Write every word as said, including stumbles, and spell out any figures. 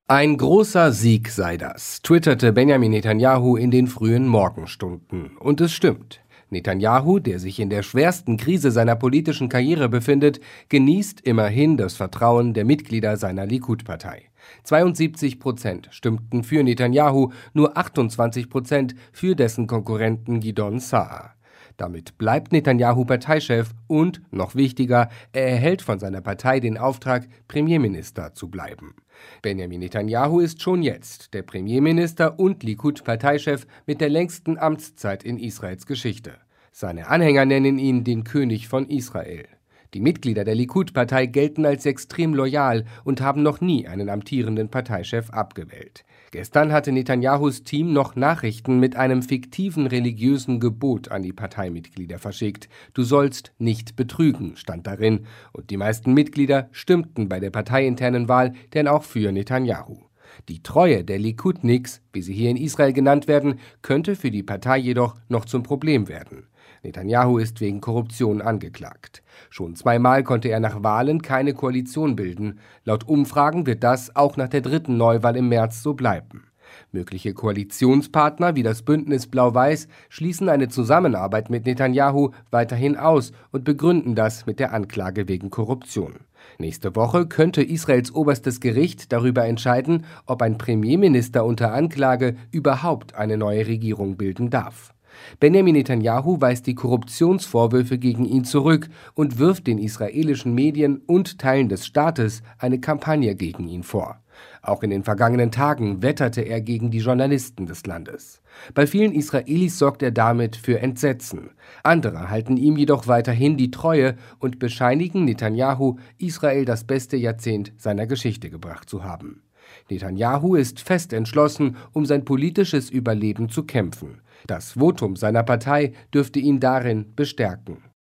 Ein großer Sieg sei das, twitterte Benjamin Netanyahu in den frühen Morgenstunden. Und es stimmt. Netanyahu, der sich in der schwersten Krise seiner politischen Karriere befindet, genießt immerhin das Vertrauen der Mitglieder seiner Likud-Partei. zweiundsiebzig Prozent stimmten für Netanyahu, nur achtundzwanzig Prozent für dessen Konkurrenten Gidon Saar. Damit bleibt Netanyahu Parteichef und, noch wichtiger, er erhält von seiner Partei den Auftrag, Premierminister zu bleiben. Benjamin Netanyahu ist schon jetzt der Premierminister und Likud-Parteichef mit der längsten Amtszeit in Israels Geschichte. Seine Anhänger nennen ihn den König von Israel. Die Mitglieder der Likud-Partei gelten als extrem loyal und haben noch nie einen amtierenden Parteichef abgewählt. Gestern hatte Netanyahus Team noch Nachrichten mit einem fiktiven religiösen Gebot an die Parteimitglieder verschickt. Du sollst nicht betrügen, stand darin. Und die meisten Mitglieder stimmten bei der parteiinternen Wahl denn auch für Netanyahu. Die Treue der Likudniks, wie sie hier in Israel genannt werden, könnte für die Partei jedoch noch zum Problem werden. Netanyahu ist wegen Korruption angeklagt. Schon zweimal konnte er nach Wahlen keine Koalition bilden. Laut Umfragen wird das auch nach der dritten Neuwahl im März so bleiben. Mögliche Koalitionspartner wie das Bündnis Blau-Weiß schließen eine Zusammenarbeit mit Netanyahu weiterhin aus und begründen das mit der Anklage wegen Korruption. Nächste Woche könnte Israels oberstes Gericht darüber entscheiden, ob ein Premierminister unter Anklage überhaupt eine neue Regierung bilden darf. Benjamin Netanyahu weist die Korruptionsvorwürfe gegen ihn zurück und wirft den israelischen Medien und Teilen des Staates eine Kampagne gegen ihn vor. Auch in den vergangenen Tagen wetterte er gegen die Journalisten des Landes. Bei vielen Israelis sorgt er damit für Entsetzen. Andere halten ihm jedoch weiterhin die Treue und bescheinigen Netanyahu, Israel das beste Jahrzehnt seiner Geschichte gebracht zu haben. Netanyahu ist fest entschlossen, um sein politisches Überleben zu kämpfen. Das Votum seiner Partei dürfte ihn darin bestärken.